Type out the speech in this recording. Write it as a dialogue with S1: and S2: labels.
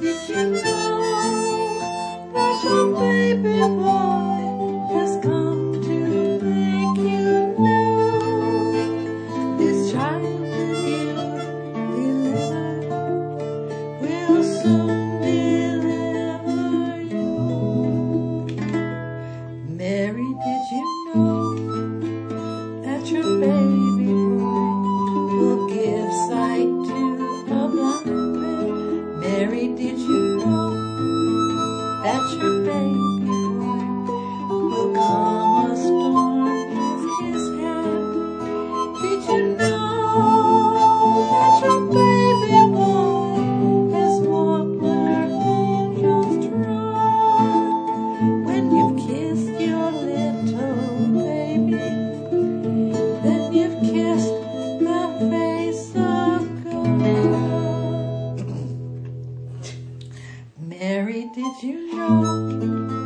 S1: Did you know that your baby boy has come to make you new? This child that you delivered will soon deliver you. Mary, did you know that your baby boy will give sight to a blind man? Mary, did you know that your baby boy will calm a storm with his hand? Did you know that your baby boy has walked where angels trod? When you've kissed your little baby, then you've kissed the face of God. Mary, did you know